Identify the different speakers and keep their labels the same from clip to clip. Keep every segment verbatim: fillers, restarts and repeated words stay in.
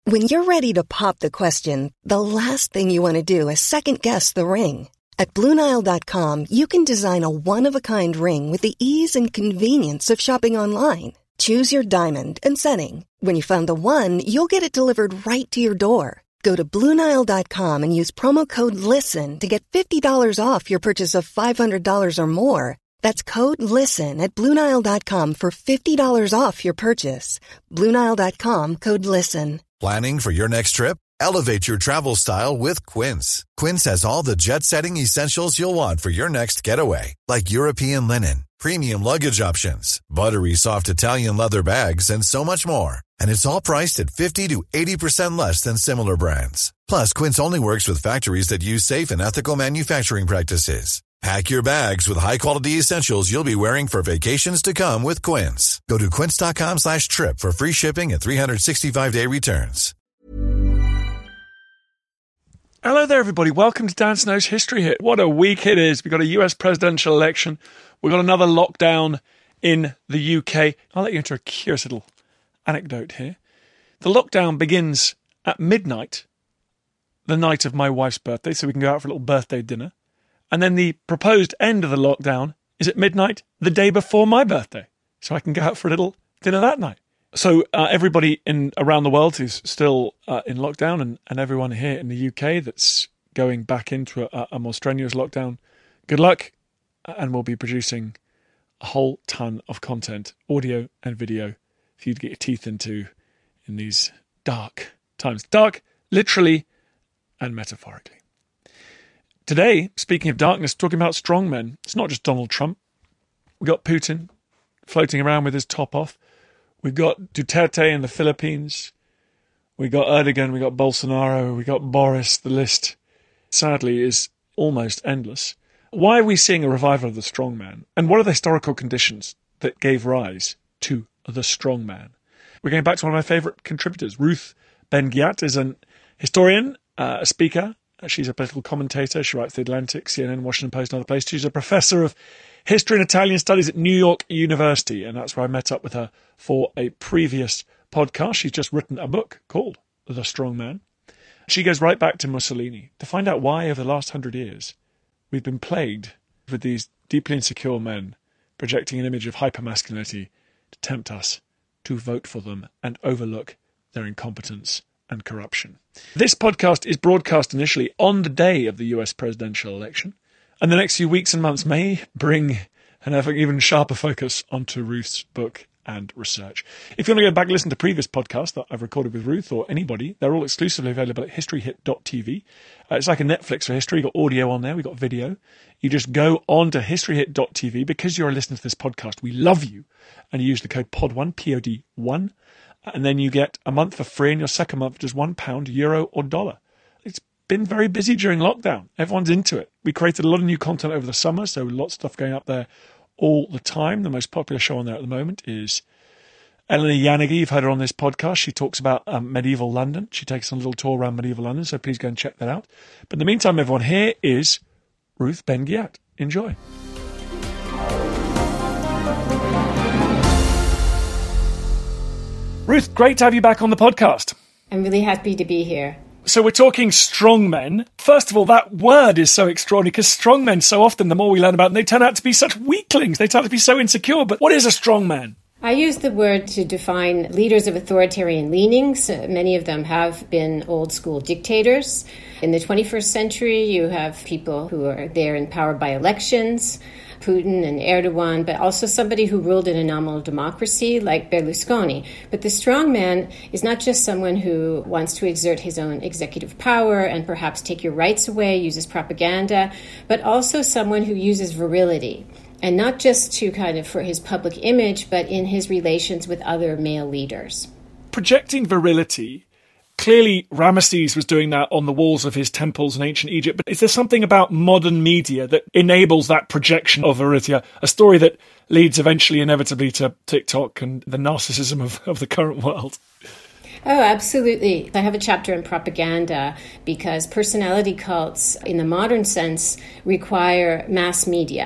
Speaker 1: When you're ready to pop the question, the last thing you want to do is second-guess the ring. At Blue Nile dot com, you can design a one-of-a-kind ring with the ease and convenience of shopping online. Choose your diamond and setting. When you find the one, you'll get it delivered right to your door. Go to Blue Nile dot com and use promo code LISTEN to get fifty dollars off your purchase of five hundred dollars or more. That's code LISTEN at Blue Nile dot com for fifty dollars off your purchase. Blue Nile dot com, code LISTEN.
Speaker 2: Planning for your next trip? Elevate your travel style with Quince. Quince has all the jet-setting essentials you'll want for your next getaway, like European linen, premium luggage options, buttery soft Italian leather bags, and so much more. And it's all priced at fifty to eighty percent less than similar brands. Plus, Quince only works with factories that use safe and ethical manufacturing practices. Pack your bags with high-quality essentials you'll be wearing for vacations to come with Quince. Go to quince dot com slash trip for free shipping and three sixty-five day returns.
Speaker 3: Hello there, everybody. Welcome to Dan Snow's History Hit. What a week it is. We've got a U S presidential election. We've got another lockdown in the U K. I'll let you into a curious little anecdote here. The lockdown begins at midnight, the night of my wife's birthday, so we can go out for a little birthday dinner. And then the proposed end of the lockdown is at midnight the day before my birthday, so I can go out for a little dinner that night. So uh, everybody in around the world who's still uh, in lockdown, and, and everyone here in the U K that's going back into a, a more strenuous lockdown, good luck, and we'll be producing a whole ton of content, audio and video, for you to get your teeth into in these dark times. Dark, literally and metaphorically. Today, speaking of darkness, talking about strongmen, it's not just Donald Trump. We've got Putin floating around with his top off. We've got Duterte in the Philippines. We've got Erdogan, we've got Bolsonaro, we've got Boris. The list, sadly, is almost endless. Why are we seeing a revival of the strongman? And what are the historical conditions that gave rise to the strongman? We're going back to one of my favourite contributors. Ruth Ben-Ghiat is an historian, uh, a speaker. She's a political commentator. She writes The Atlantic, C N N, Washington Post, and other places. She's a professor of history and Italian studies at New York University, and that's where I met up with her for a previous podcast. She's just written a book called The Strong Man. She goes right back to Mussolini to find out why, over the last hundred years, we've been plagued with these deeply insecure men projecting an image of hypermasculinity to tempt us to vote for them and overlook their incompetence and corruption. This podcast is broadcast initially on the day of the U S presidential election, and the next few weeks and months may bring an even sharper focus onto Ruth's book and research. If you want to go back and listen to previous podcasts that I've recorded with Ruth or anybody, they're all exclusively available at history hit dot t v. Uh, it's like a Netflix for history. You've got audio on there. We've got video. You just go on to history hit dot t v. Because you're listening to this podcast, we love you. And you use the code P O D one, P O D one. And then you get a month for free, and your second month just one pound, euro, or dollar. It's been very busy during lockdown. Everyone's into it. We created a lot of new content over the summer, so lots of stuff going up there all the time. The most popular show on there at the moment is Eleanor Janege. You've heard her on this podcast. She talks about um, medieval London. She takes on a little tour around medieval London, so please go and check that out. But in the meantime, everyone, here is Ruth Ben-Ghiat. Enjoy. Ruth, great to have you back on the podcast.
Speaker 4: I'm really happy to be here.
Speaker 3: So we're talking strongmen. First of all, that word is so extraordinary because strongmen, so often, the more we learn about them, they turn out to be such weaklings. They turn out to be so insecure. But what is a strongman?
Speaker 4: I use the word to define leaders of authoritarian leanings. Uh, many of them have been old-school dictators. In the twenty-first century, you have people who are there empowered by elections, Putin and Erdogan, but also somebody who ruled in a nominal democracy like Berlusconi. But the strongman is not just someone who wants to exert his own executive power and perhaps take your rights away, uses propaganda, but also someone who uses virility. And not just to kind of for his public image, but in his relations with other male leaders.
Speaker 3: Projecting virility. Clearly, Ramesses was doing that on the walls of his temples in ancient Egypt. But is there something about modern media that enables that projection of virility? A story that leads eventually, inevitably, to TikTok and the narcissism of, of the current world.
Speaker 4: Oh, absolutely. I have a chapter in propaganda because personality cults, in the modern sense, require mass media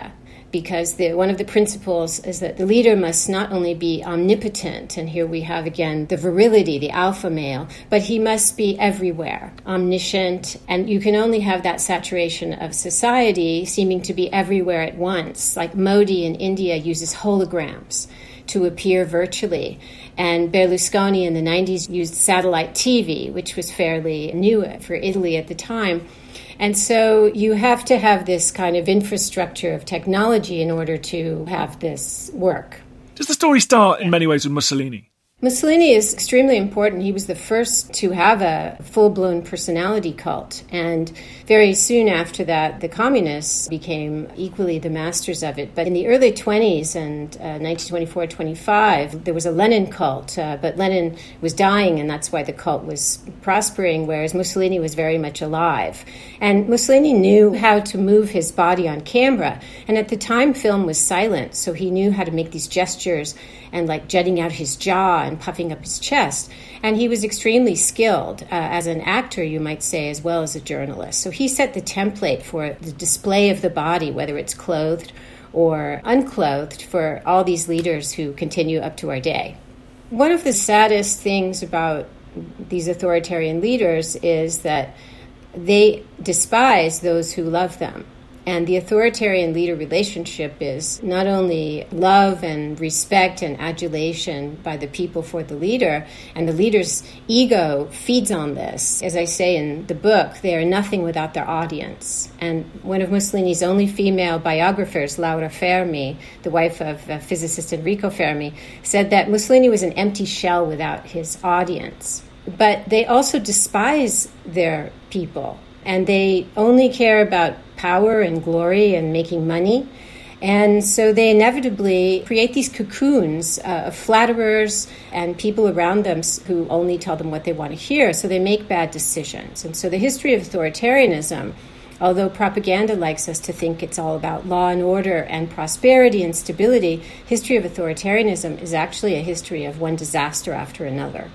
Speaker 4: because the, one of the principles is that the leader must not only be omnipotent, and here we have again the virility, the alpha male, but he must be everywhere, omniscient, and you can only have that saturation of society seeming to be everywhere at once. Like Modi in India uses holograms to appear virtually, and Berlusconi in the nineties used satellite T V, which was fairly new for Italy at the time. And so you have to have this kind of infrastructure of technology in order to have this work.
Speaker 3: Does the story start in many ways with Mussolini?
Speaker 4: Mussolini is extremely important. He was the first to have a full-blown personality cult. And very soon after that, the communists became equally the masters of it. But in the early twenties and uh, nineteen twenty-four twenty-five, there was a Lenin cult. Uh, but Lenin was dying, and that's why the cult was prospering, whereas Mussolini was very much alive. And Mussolini knew how to move his body on camera. And at the time, film was silent, so he knew how to make these gestures and like jutting out his jaw and puffing up his chest. And he was extremely skilled uh, as an actor, you might say, as well as a journalist. So he set the template for the display of the body, whether it's clothed or unclothed, for all these leaders who continue up to our day. One of the saddest things about these authoritarian leaders is that they despise those who love them. And the authoritarian leader relationship is not only love and respect and adulation by the people for the leader, and the leader's ego feeds on this. As I say in the book, they are nothing without their audience. And one of Mussolini's only female biographers, Laura Fermi, the wife of uh, physicist Enrico Fermi, said that Mussolini was an empty shell without his audience. But they also despise their people, and they only care about power and glory and making money. And so they inevitably create these cocoons uh, of flatterers and people around them who only tell them what they want to hear. So they make bad decisions. And so the history of authoritarianism, although propaganda likes us to think it's all about law and order and prosperity and stability, history of authoritarianism is actually a history of one disaster after another.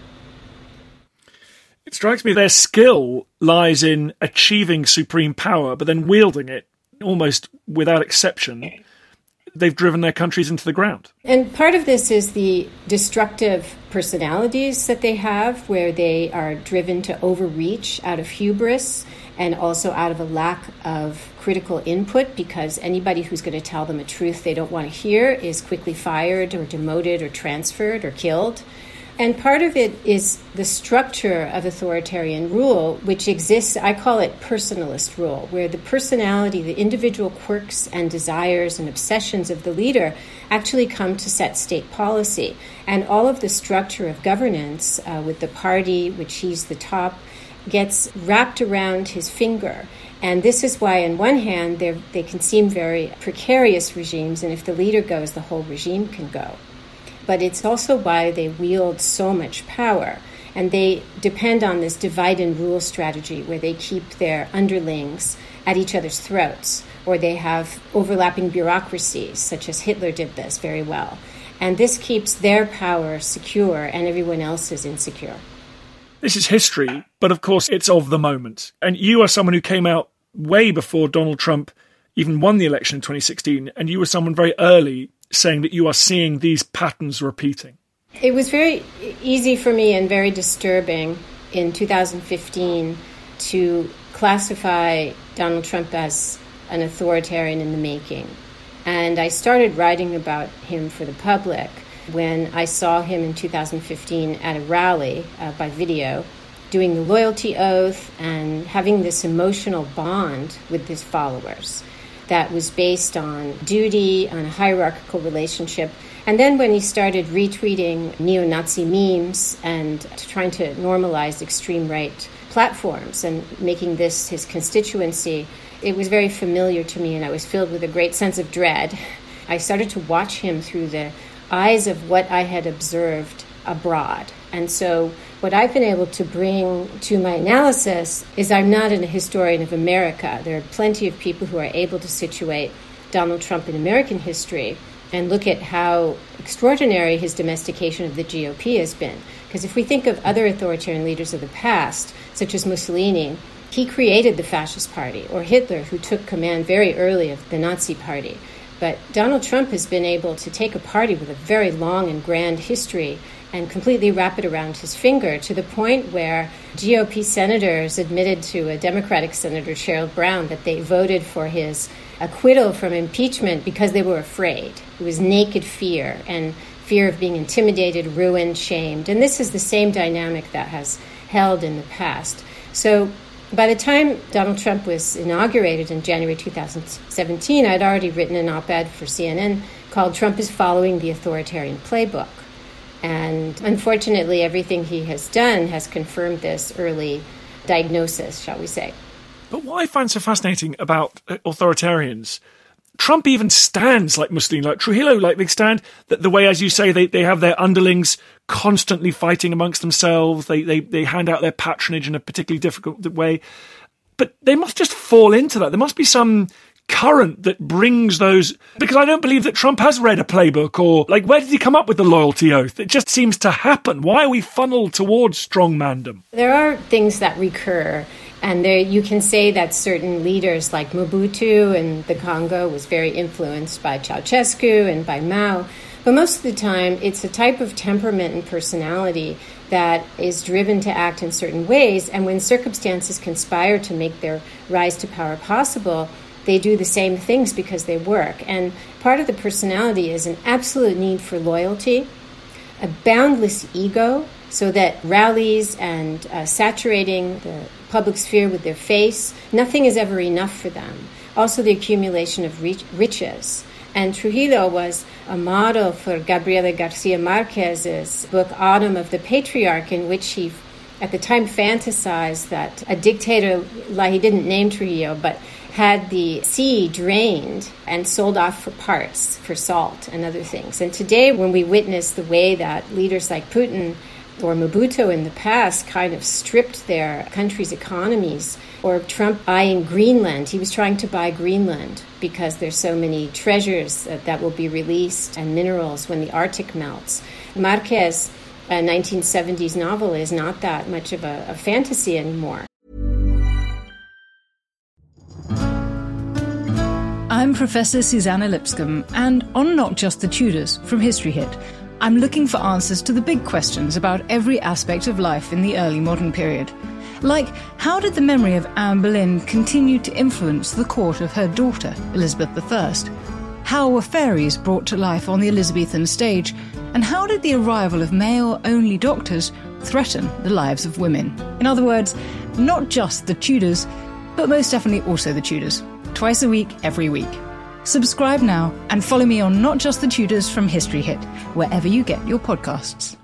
Speaker 3: It strikes me their skill lies in achieving supreme power, but then wielding it almost without exception. They've driven their countries into the ground.
Speaker 4: And part of this is the destructive personalities that they have, where they are driven to overreach out of hubris and also out of a lack of critical input, because anybody who's going to tell them a truth they don't want to hear is quickly fired or demoted or transferred or killed. And part of it is the structure of authoritarian rule, which exists, I call it personalist rule, where the personality, the individual quirks and desires and obsessions of the leader actually come to set state policy. And all of the structure of governance uh, with the party, which he's the top, gets wrapped around his finger. And this is why, on one hand, they can seem very precarious regimes, and if the leader goes, the whole regime can go. But it's also why they wield so much power. And they depend on this divide and rule strategy, where they keep their underlings at each other's throats, or they have overlapping bureaucracies, such as Hitler did this very well. And this keeps their power secure and everyone else is insecure.
Speaker 3: This is history, but of course it's of the moment. And you are someone who came out way before Donald Trump even won the election in twenty sixteen, and you were someone very early saying that you are seeing these patterns repeating.
Speaker 4: It was very easy for me and very disturbing in two thousand fifteen to classify Donald Trump as an authoritarian in the making. And I started writing about him for the public when I saw him in two thousand fifteen at a rally uh, by video, doing the loyalty oath and having this emotional bond with his followers that was based on duty, on a hierarchical relationship. And then when he started retweeting neo-Nazi memes and trying to normalize extreme right platforms and making this his constituency, it was very familiar to me, and I was filled with a great sense of dread. I started to watch him through the eyes of what I had observed abroad. And so what I've been able to bring to my analysis is I'm not a historian of America. There are plenty of people who are able to situate Donald Trump in American history and look at how extraordinary his domestication of the G O P has been. Because if we think of other authoritarian leaders of the past, such as Mussolini, he created the Fascist Party, or Hitler, who took command very early of the Nazi Party. But Donald Trump has been able to take a party with a very long and grand history and completely wrap it around his finger, to the point where G O P senators admitted to a Democratic Senator, Sherrod Brown, that they voted for his acquittal from impeachment because they were afraid. It was naked fear, and fear of being intimidated, ruined, shamed. And this is the same dynamic that has held in the past. So by the time Donald Trump was inaugurated in January two thousand seventeen, I'd already written an op-ed for C N N called "Trump is Following the Authoritarian Playbook." And unfortunately, everything he has done has confirmed this early diagnosis, shall we say.
Speaker 3: But what I find so fascinating about authoritarians, Trump even stands like Mussolini, like Trujillo, like they stand that the way, as you say, they, they have their underlings constantly fighting amongst themselves. They, they, they hand out their patronage in a particularly difficult way. But they must just fall into that. There must be some current that brings those, because I don't believe that Trump has read a playbook, or like, where did he come up with the loyalty oath? It just seems to happen. Why are we funneled towards strongmandom?
Speaker 4: There are things that recur, and there you can say that certain leaders like Mobutu in the Congo was very influenced by Ceausescu and by Mao. But most of the time, it's a type of temperament and personality that is driven to act in certain ways, and when circumstances conspire to make their rise to power possible, they do the same things because they work. And part of the personality is an absolute need for loyalty, a boundless ego, so that rallies and uh, saturating the public sphere with their face, nothing is ever enough for them. Also the accumulation of rich- riches. And Trujillo was a model for Gabriela Garcia Marquez's book, Autumn of the Patriarch, in which he, at the time, fantasized that a dictator, like he didn't name Trujillo, but had the sea drained and sold off for parts, for salt and other things. And today, when we witness the way that leaders like Putin or Mobutu in the past kind of stripped their country's economies, or Trump buying Greenland, he was trying to buy Greenland because there's so many treasures that, that will be released and minerals when the Arctic melts. Marquez, a nineteen seventies novel, is not that much of a, a fantasy anymore.
Speaker 5: I'm Professor Susanna Lipscomb, and on Not Just the Tudors from History Hit, I'm looking for answers to the big questions about every aspect of life in the early modern period. Like, how did the memory of Anne Boleyn continue to influence the court of her daughter, Elizabeth the First? How were fairies brought to life on the Elizabethan stage? And how did the arrival of male-only doctors threaten the lives of women? In other words, not just the Tudors, but most definitely also the Tudors. Twice a week, every week. Subscribe now and follow me on Not Just the Tudors from History Hit, wherever you get your podcasts.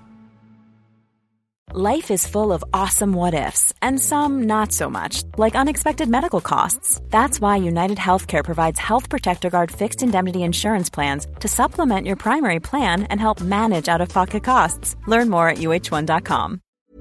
Speaker 6: Life is full of awesome what-ifs, and some not so much, like unexpected medical costs. That's why United Healthcare provides Health Protector Guard fixed indemnity insurance plans to supplement your primary plan and help manage out-of-pocket costs. Learn more at U H one dot com.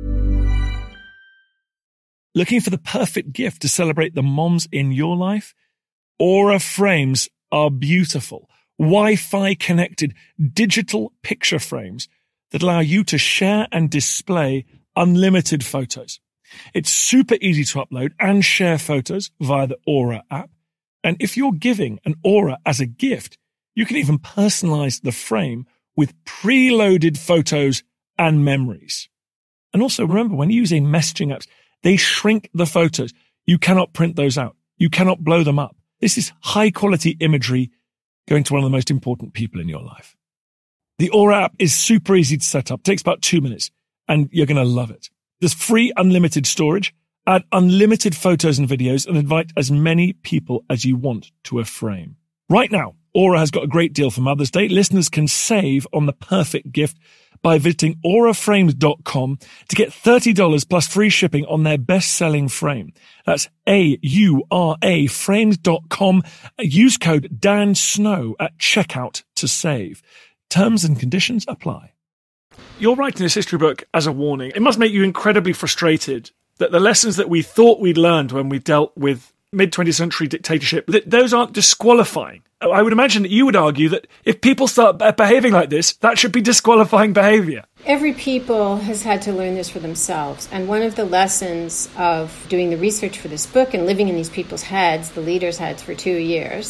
Speaker 3: Looking for the perfect gift to celebrate the moms in your life? Aura frames are beautiful, Wi-Fi connected digital picture frames that allow you to share and display unlimited photos. It's super easy to upload and share photos via the Aura app. And if you're giving an Aura as a gift, you can even personalize the frame with preloaded photos and memories. And also remember, when using messaging apps, they shrink the photos. You cannot print those out. You cannot blow them up. This is high quality imagery going to one of the most important people in your life. The Aura app is super easy to set up. It takes about two minutes and you're going to love it. There's free unlimited storage, add unlimited photos and videos, and invite as many people as you want to a frame. Right now, Aura has got a great deal for Mother's Day. Listeners can save on the perfect gift by visiting aura frames dot com to get thirty dollars plus free shipping on their best-selling frame. That's A U R A frames dot com. Use code Dan Snow at checkout to save. Terms and conditions apply. You're writing this history book as a warning. It must make you incredibly frustrated that the lessons that we thought we'd learned when we dealt with mid-twentieth century dictatorship, that those aren't disqualifying. I would imagine that you would argue that if people start behaving like this, that should be disqualifying behavior.
Speaker 4: Every people has had to learn this for themselves. And one of the lessons of doing the research for this book and living in these people's heads, the leaders' heads for two years,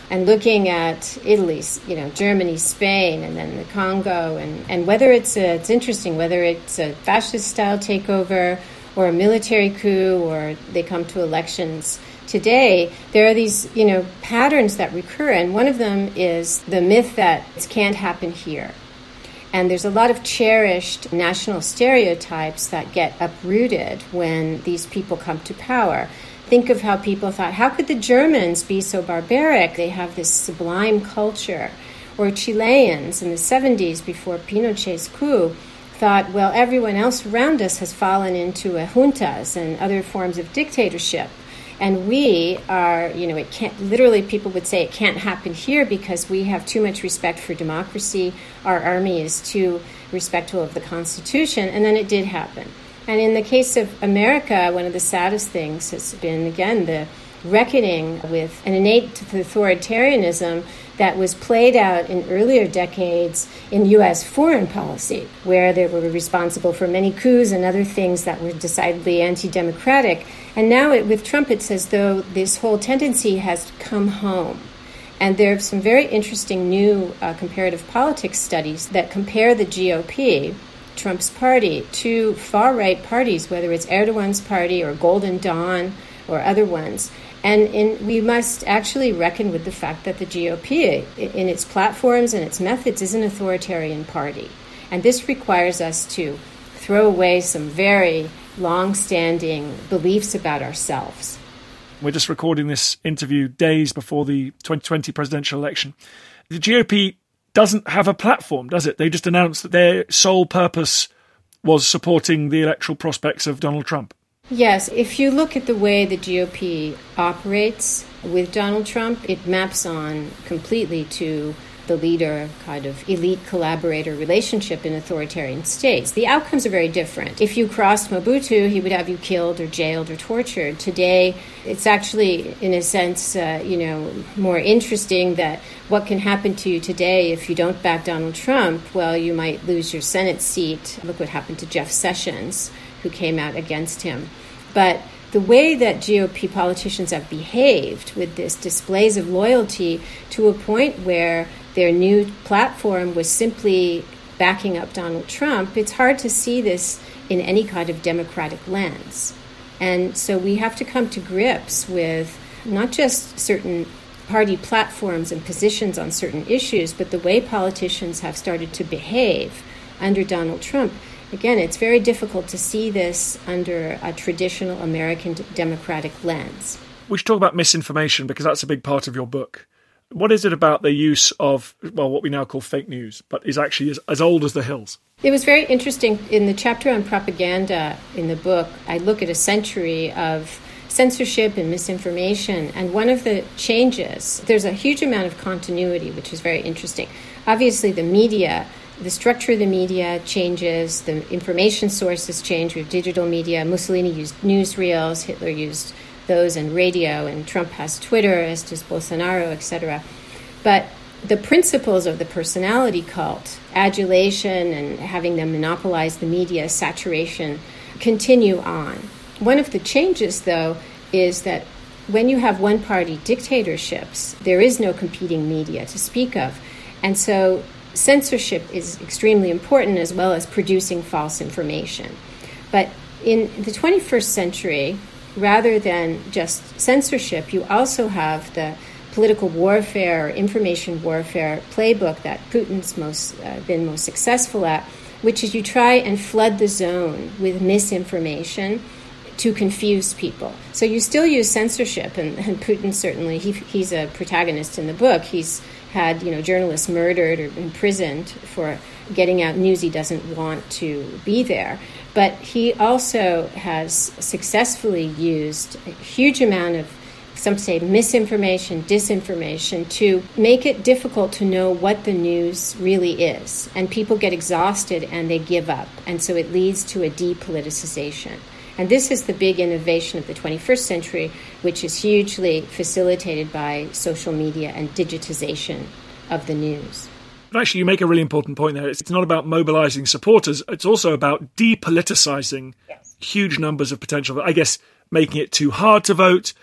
Speaker 4: and looking at Italy, you know, Germany, Spain, and then the Congo, and, and whether it's a, it's interesting, whether it's a fascist-style takeover or a military coup, or they come to elections today, there are these, you know, patterns that recur, and one of them is the myth that it can't happen here. And there's a lot of cherished national stereotypes that get uprooted when these people come to power. Think of how people thought, how could the Germans be so barbaric? They have this sublime culture. Or Chileans in the seventies, before Pinochet's coup, thought, well, everyone else around us has fallen into a juntas and other forms of dictatorship. And we are, you know, it can't, literally people would say it can't happen here because we have too much respect for democracy. Our army is too respectful of the Constitution. And then it did happen. And in the case of America, one of the saddest things has been, again, the reckoning with an innate authoritarianism that was played out in earlier decades in U S foreign policy, where they were responsible for many coups and other things that were decidedly anti-democratic. And now it, with Trump, it's as though this whole tendency has come home. And there are some very interesting new uh, comparative politics studies that compare the G O P, Trump's party, to far-right parties, whether it's Erdogan's party or Golden Dawn or other ones. And in, we must actually reckon with the fact that the G O P, in its platforms and its methods, is an authoritarian party. And this requires us to throw away some very long-standing beliefs about ourselves.
Speaker 3: We're just recording this interview days before the twenty twenty presidential election. The G O P doesn't have a platform, does it? They just announced that their sole purpose was supporting the electoral prospects of Donald Trump.
Speaker 4: Yes, if you look at the way the G O P operates with Donald Trump, it maps on completely to the leader kind of elite collaborator relationship in authoritarian states. The outcomes are very different. If you crossed Mobutu, he would have you killed or jailed or tortured. Today, it's actually, in a sense, uh, you know, more interesting that what can happen to you today if you don't back Donald Trump, well, you might lose your Senate seat. Look what happened to Jeff Sessions, who came out against him. But the way that G O P politicians have behaved with this displays of loyalty to a point where their new platform was simply backing up Donald Trump, it's hard to see this in any kind of democratic lens. And so we have to come to grips with not just certain party platforms and positions on certain issues, but the way politicians have started to behave under Donald Trump. Again, it's very difficult to see this under a traditional American democratic lens.
Speaker 3: We should talk about misinformation because that's a big part of your book. What is it about the use of, well, what we now call fake news, but is actually as, as old as the hills?
Speaker 4: It was very interesting. In the chapter on propaganda in the book, I look at a century of censorship and misinformation. And one of the changes, there's a huge amount of continuity, which is very interesting. Obviously, the media, the structure of the media changes, the information sources change. We have digital media. Mussolini used newsreels, Hitler used those, and radio, and Trump has Twitter, as does Bolsonaro, et cetera. But the principles of the personality cult, adulation and having them monopolize the media, saturation, continue on. One of the changes, though, is that when you have one-party dictatorships, there is no competing media to speak of. And so censorship is extremely important, as well as producing false information. But in the twenty-first century, rather than just censorship, you also have the political warfare or information warfare playbook that Putin's most uh, been most successful at, which is you try and flood the zone with misinformation to confuse people. So you still use censorship, and, and Putin certainly, he, he's a protagonist in the book. He's had, you know, journalists murdered or imprisoned for getting out news he doesn't want to be there. But he also has successfully used a huge amount of, some say, misinformation, disinformation, to make it difficult to know what the news really is. And people get exhausted and they give up. And so it leads to a depoliticization. And this is the big innovation of the twenty-first century, which is hugely facilitated by social media and digitization of the news.
Speaker 3: But actually, you make a really important point there. It's not about mobilizing supporters. It's also about depoliticizing yes. huge numbers of potential, I guess, making it too hard to vote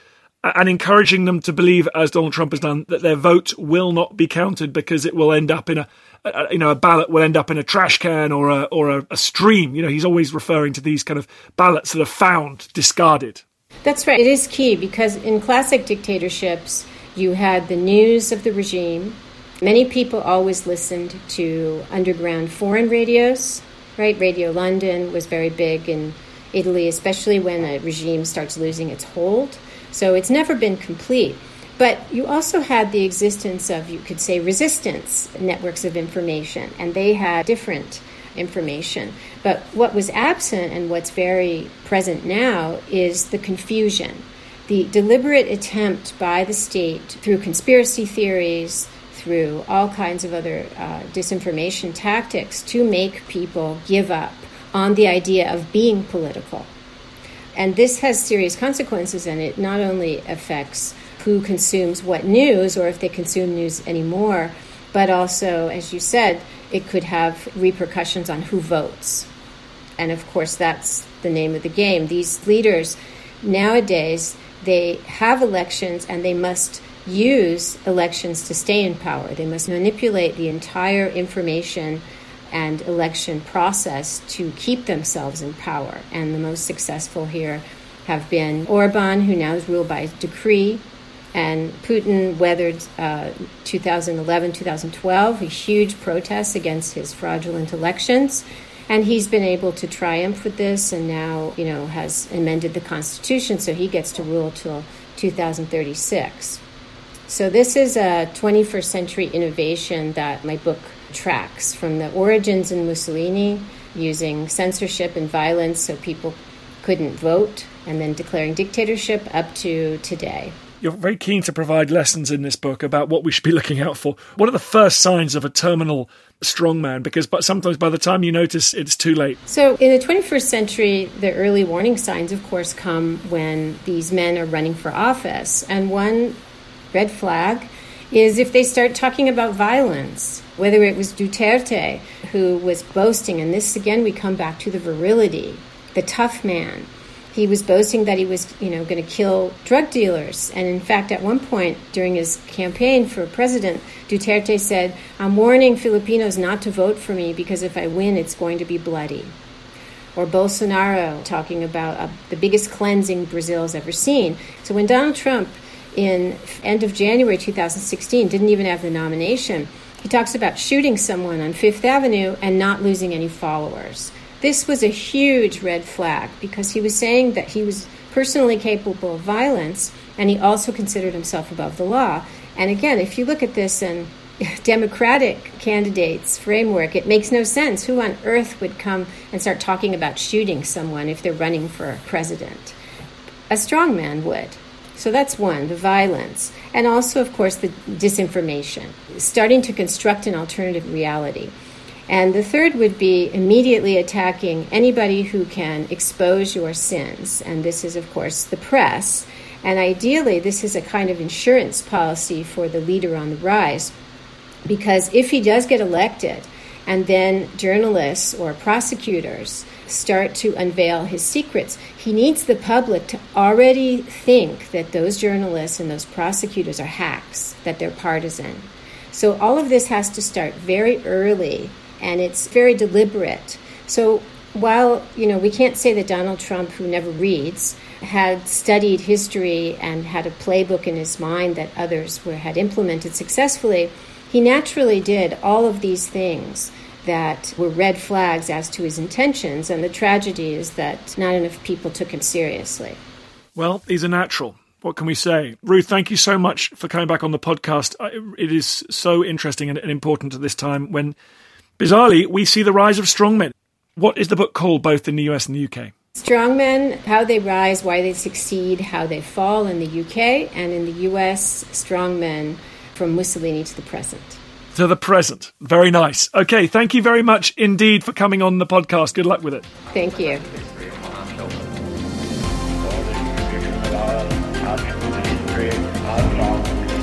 Speaker 3: and encouraging them to believe, as Donald Trump has done, that their vote will not be counted because it will end up in a, a you know, a ballot will end up in a trash can or a or a, a stream. You know, he's always referring to these kind of ballots that are found, discarded.
Speaker 4: That's right. It is key because in classic dictatorships, you had the news of the regime. Many people always listened to underground foreign radios, right? Radio London was very big in Italy, especially when a regime starts losing its hold. So it's never been complete. But you also had the existence of, you could say, resistance networks of information, and they had different information. But what was absent and what's very present now is the confusion, the deliberate attempt by the state through conspiracy theories, through all kinds of other uh, disinformation tactics to make people give up on the idea of being political. And this has serious consequences, and it not only affects who consumes what news or if they consume news anymore, but also, as you said, it could have repercussions on who votes. And of course, that's the name of the game. These leaders nowadays, they have elections and they must use elections to stay in power. They must manipulate the entire information and election process to keep themselves in power. And the most successful here have been Orban, who now is ruled by decree, and Putin weathered uh, two thousand eleven, two thousand twelve, a huge protest against his fraudulent elections. And he's been able to triumph with this and now, you know, has amended the Constitution, so he gets to rule till two thousand thirty-six. So this is a twenty-first century innovation that my book tracks, from the origins in Mussolini, using censorship and violence so people couldn't vote, and then declaring dictatorship, up to today.
Speaker 3: You're very keen to provide lessons in this book about what we should be looking out for. What are the first signs of a terminal strongman? Because but sometimes by the time you notice, it's too late.
Speaker 4: So in the twenty-first century, the early warning signs, of course, come when these men are running for office. And one red flag is if they start talking about violence, whether it was Duterte, who was boasting, and this, again, we come back to the virility, the tough man. He was boasting that he was, you know, going to kill drug dealers. And in fact, at one point during his campaign for president, Duterte said, "I'm warning Filipinos not to vote for me because if I win, it's going to be bloody." Or Bolsonaro talking about uh, the biggest cleansing Brazil's ever seen. So when Donald Trump, in end of January two thousand sixteen, didn't even have the nomination, he talks about shooting someone on Fifth Avenue and not losing any followers. This was a huge red flag because he was saying that he was personally capable of violence, and he also considered himself above the law. And again, if you look at this in Democratic candidates' framework, it makes no sense. Who on earth would come and start talking about shooting someone if they're running for president? A strongman would. So that's one, the violence. And also, of course, the disinformation, starting to construct an alternative reality. And the third would be immediately attacking anybody who can expose your sins. And this is, of course, the press. And ideally, this is a kind of insurance policy for the leader on the rise. Because if he does get elected, and then journalists or prosecutors start to unveil his secrets, he needs the public to already think that those journalists and those prosecutors are hacks, that they're partisan. So all of this has to start very early, and it's very deliberate. So while, you know, we can't say that Donald Trump, who never reads, had studied history and had a playbook in his mind that others were had implemented successfully, he naturally did all of these things that were red flags as to his intentions, and the tragedy is that not enough people took him seriously.
Speaker 3: Well, he's a natural. What can we say? Ruth, thank you so much for coming back on the podcast. It is so interesting and important at this time when, bizarrely, we see the rise of strongmen. What is the book called, both in the U S and the U K?
Speaker 4: Strongmen, How They Rise, Why They Succeed, How They Fall in the U K, and in the U S, Strongmen, From Mussolini to the Present.
Speaker 3: To the present. Very nice. Okay, thank you very much indeed for coming on the podcast. Good luck with it.
Speaker 4: Thank you.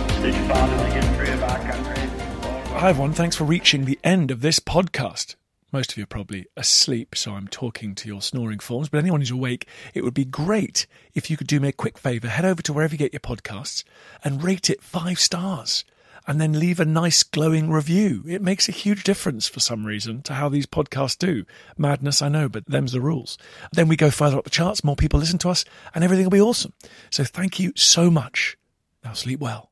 Speaker 3: Hi everyone, thanks for reaching the end of this podcast. Most of you are probably asleep, so I'm talking to your snoring forms. But anyone who's awake, it would be great if you could do me a quick favour. Head over to wherever you get your podcasts and rate it five stars. And then leave a nice glowing review. It makes a huge difference for some reason to how these podcasts do. Madness, I know, but them's the rules. Then we go further up the charts, more people listen to us, and everything will be awesome. So thank you so much. Now sleep well.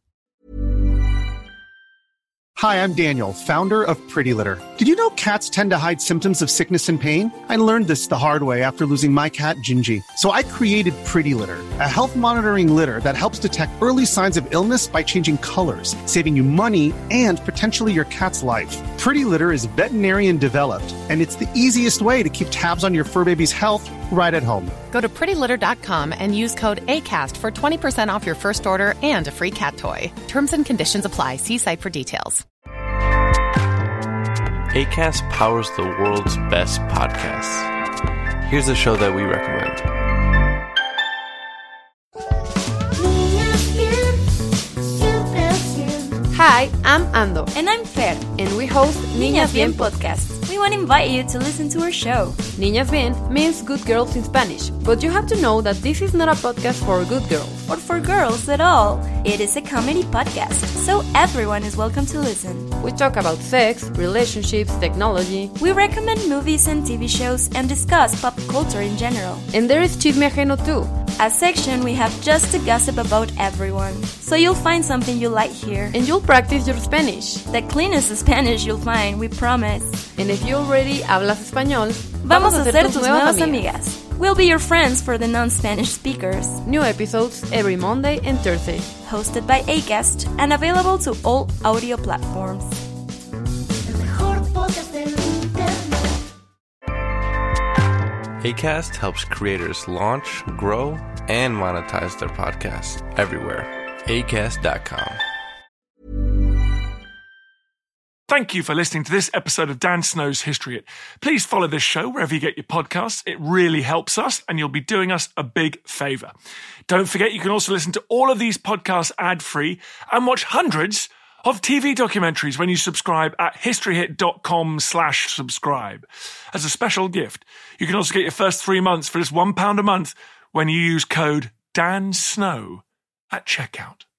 Speaker 7: Hi, I'm Daniel, founder of Pretty Litter. Did you know cats tend to hide symptoms of sickness and pain? I learned this the hard way after losing my cat, Gingy. So I created Pretty Litter, a health monitoring litter that helps detect early signs of illness by changing colors, saving you money and potentially your cat's life. Pretty Litter is veterinarian developed, and it's the easiest way to keep tabs on your fur baby's health right at home.
Speaker 8: Go to pretty litter dot com and use code ACAST for twenty percent off your first order and a free cat toy. Terms and conditions apply. See site for details.
Speaker 9: Acast powers the world's best podcasts. Here's a show that we recommend.
Speaker 10: Hi, I'm Ando.
Speaker 11: And I'm Fer.
Speaker 10: And we host Niñas Bien podcast.
Speaker 11: We want to invite you to listen to our show.
Speaker 10: Niñas Bien means good girls in Spanish, but you have to know that this is not a podcast for good girls.
Speaker 11: Or for girls at all. It is a comedy podcast, so everyone is welcome to listen.
Speaker 10: We talk about sex, relationships, technology.
Speaker 11: We recommend movies and T V shows and discuss pop culture in general.
Speaker 10: And there is Chisme Ajeno too,
Speaker 11: a section we have just to gossip about everyone. So you'll find something you like here.
Speaker 10: And you'll practice your Spanish.
Speaker 11: The cleanest Spanish you'll find, we promise.
Speaker 10: And if you already hablas español,
Speaker 11: vamos a ser tus nuevas amigas. We'll be your friends for the non-Spanish speakers.
Speaker 10: New episodes every Monday and Thursday.
Speaker 11: Hosted by Acast and available to all audio platforms.
Speaker 9: Acast helps creators launch, grow, and monetize their podcasts everywhere. Acast dot com.
Speaker 3: Thank you for listening to this episode of Dan Snow's History Hit. Please follow this show wherever you get your podcasts. It really helps us, and you'll be doing us a big favour. Don't forget, you can also listen to all of these podcasts ad-free and watch hundreds of T V documentaries when you subscribe at historyhit.com slash subscribe. As a special gift, you can also get your first three months for just one pound a month when you use code DANSNOW at checkout.